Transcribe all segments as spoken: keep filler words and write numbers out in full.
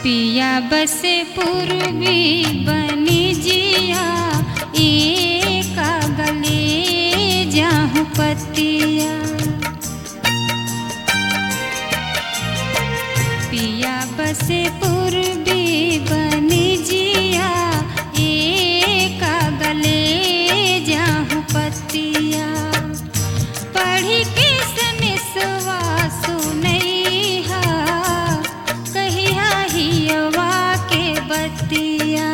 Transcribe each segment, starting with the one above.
पिया बसे पूर्वी बनी जिया एका गले जाहू पतिया। पिया बसे पूर्वी बनी जिया एका गले जाहू पतिया। पढ़ी के सनेसवा सुनैहा कहिया हियवा के बतिया।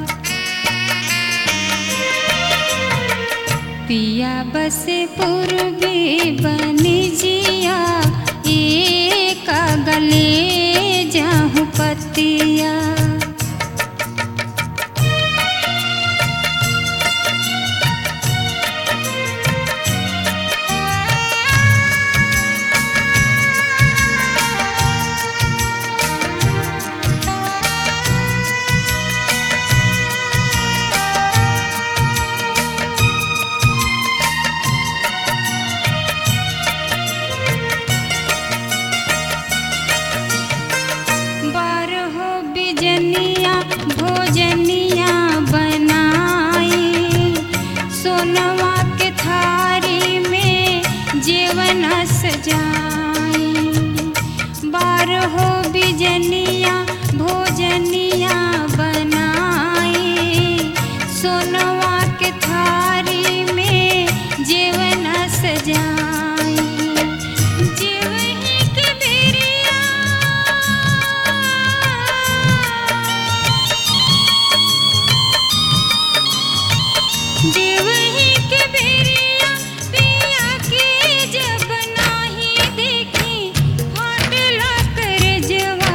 पिया बसे पूर्वी बनी जिया एका गले जाहू पतिया। बिजनिया भोजनिया बनाई सोनवा के थारी में जेवन सजाई। बारहो बिजनिया भोजनिया बनाई सोनवा के थारी में जेवन सजाई। जेवही के बेरिया देवही के बेरिया पिया के जब नाही देखी फाटला करजवा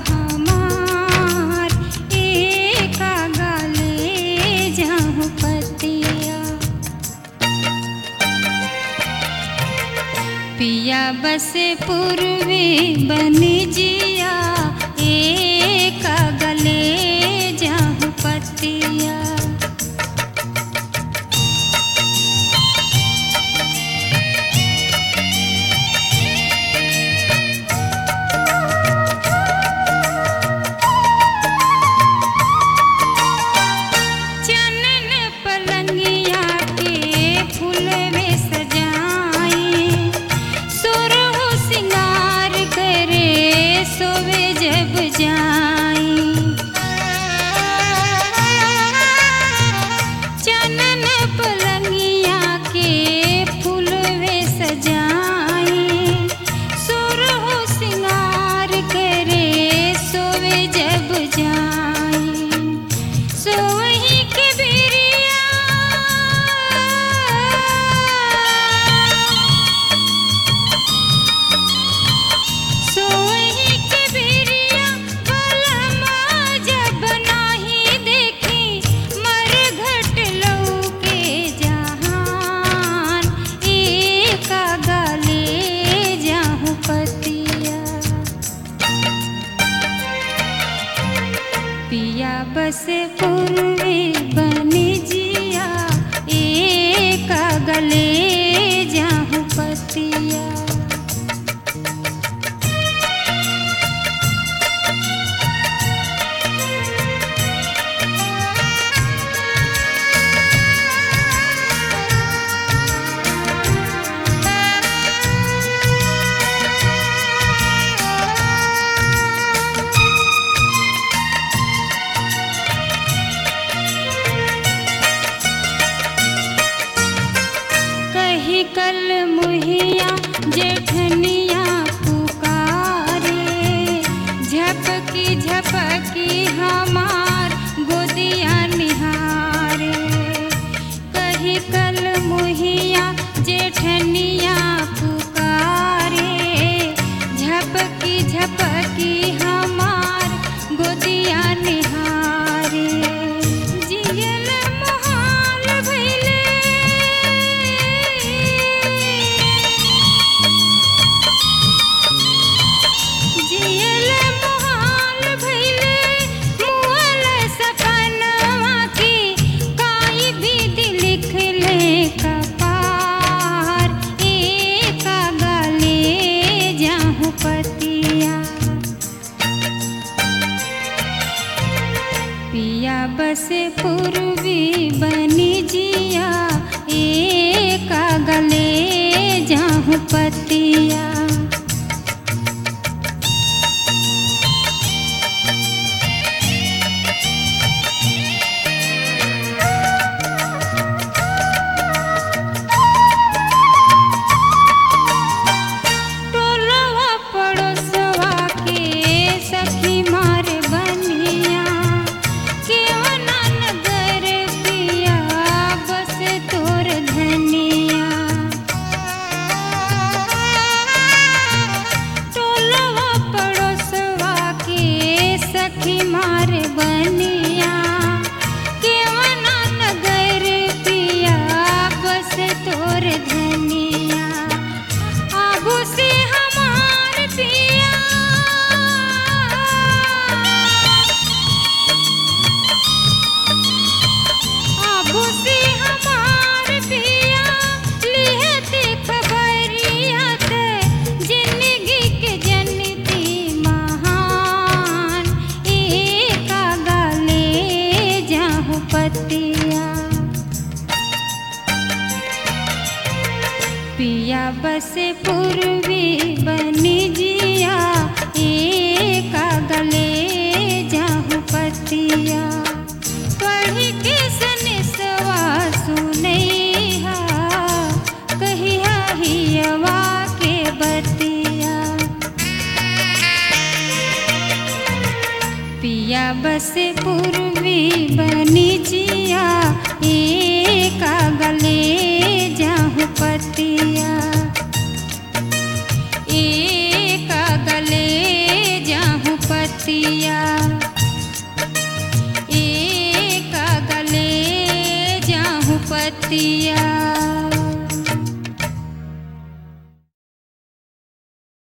हमार एका गले जाहू पतिया। पिया बसे पूर्वी बनी जिया एका गले जाहू पतिया। चनन पलंगिया के फूलवे सजाई सुरहु सिंगार करे सोवे जब जाई। सोवही के बेरिया सोवही के बेरिया बस पूर्वी बनिजिया एक गले जाहु पतिया एक गले जाहु पतिया एक गले जाहु पतिया।